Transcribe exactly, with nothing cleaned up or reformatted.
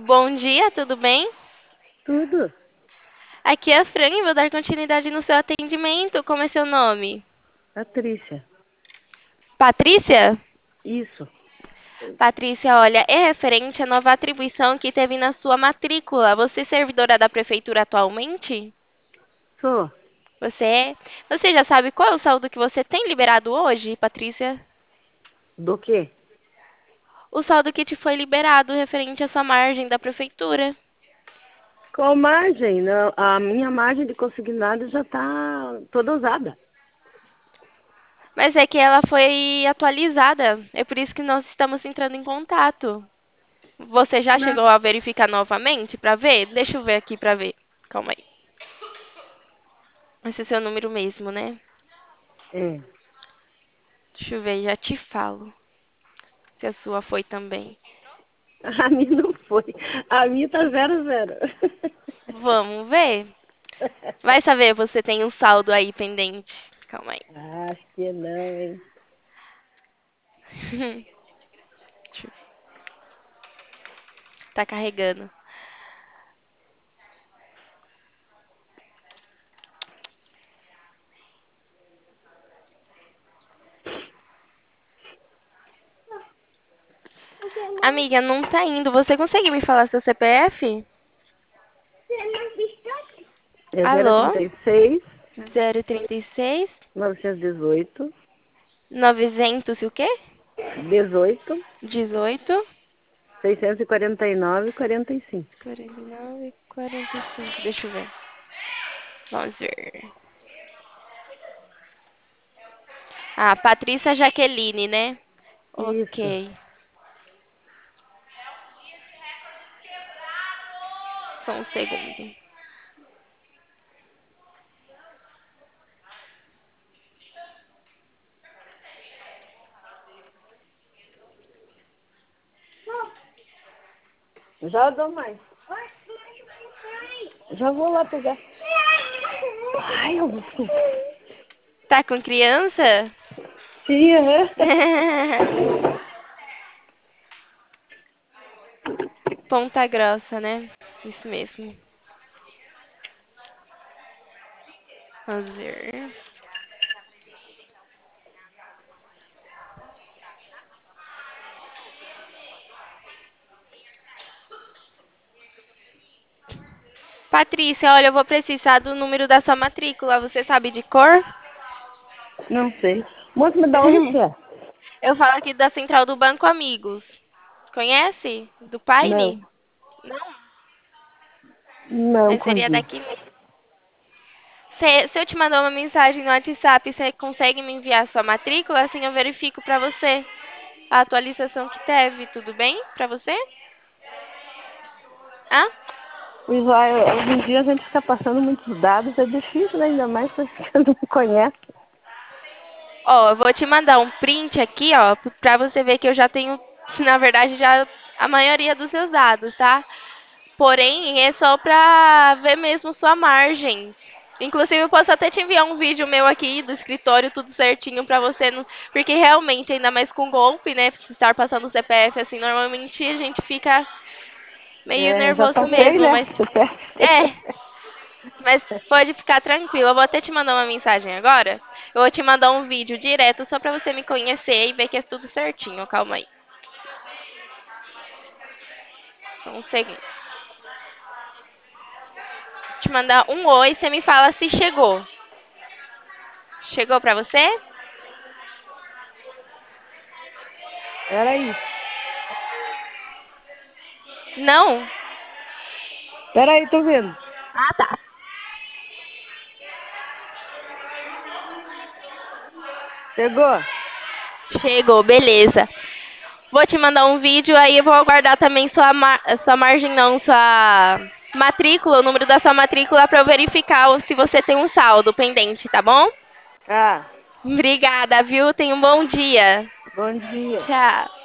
Bom dia, tudo bem? Tudo. Aqui é a Fran e vou dar continuidade no seu atendimento. Como é seu nome? Patrícia. Patrícia? Isso. Patrícia, olha, é referente à nova atribuição que teve na sua matrícula. Você é servidora da prefeitura atualmente? Sou. Você é? Você já sabe qual é o saldo que você tem liberado hoje, Patrícia? Do quê? O saldo que te foi liberado referente à sua margem da prefeitura. Qual margem? Não, a minha margem de consignado já está toda usada. Mas é que ela foi atualizada. É por isso que nós estamos entrando em contato. Você já Não. chegou a verificar novamente para ver? Deixa eu ver aqui para ver. Calma aí. Esse é seu número mesmo, né? É. Deixa eu ver, já te falo. Se a sua foi também. A minha não foi. A minha tá zero, zero. Vamos ver? Vai saber, você tem um saldo aí pendente. Calma aí. Acho que não, hein? Tá carregando. Amiga, não tá indo. Você consegue me falar seu C P F? É zero Alô? trinta e seis, Zero trinta e seis novecentos e dezoito, novecentos e o quê? dezoito, Dezoito seiscentos e quarenta e nove, quarenta e cinco. quarenta e nove quarenta e cinco. Deixa eu ver. Vamos ver. Ah, Patrícia Jaqueline, né? Isso. Ok. Só um segundo. Já dou mais. Já vou lá pegar. Ai, eu... Tá com criança? Sim, aham. Ponta Grossa, né? Isso mesmo. Vamos ver. Patrícia, olha, eu vou precisar do número da sua matrícula. Você sabe de cor? Não sei. Moço, me dá onde que é? Eu falo aqui da Central do Banco Amigos. Conhece? Do Não. Paine? Não, Não mas seria conheço. daqui mesmo. Se, se eu te mandar uma mensagem no WhatsApp, você consegue me enviar sua matrícula? Assim eu verifico pra você a atualização que teve. Tudo bem pra você? Hã? Pois é, hoje em dia a gente fica passando muitos dados, é difícil, né? Ainda mais para quem não conhece. Ó, eu vou te mandar um print aqui, ó, pra você ver que eu já tenho, na verdade, já a maioria dos seus dados, tá? Porém, é só pra ver mesmo sua margem. Inclusive, eu posso até te enviar um vídeo meu aqui do escritório, tudo certinho pra você, não... porque realmente, ainda mais com golpe, né, estar passando o C P F, assim, normalmente a gente fica meio É, já nervoso passei, mesmo, né? mas é, mas pode ficar tranquilo. Eu vou até te mandar uma mensagem agora. Eu vou te mandar um vídeo direto só pra você me conhecer e ver que é tudo certinho. Calma aí. Só um segundo. Vou te mandar um oi, você me fala se chegou. Chegou pra você? Peraí, Não? peraí, tô vendo. Ah, tá. Chegou? Chegou, beleza. Vou te mandar um vídeo, aí eu vou aguardar também sua, ma- sua margem, não, sua matrícula, o número da sua matrícula pra eu verificar se você tem um saldo pendente, tá bom? Ah, Obrigada, viu? Tenha um bom dia. bom dia. Tchau.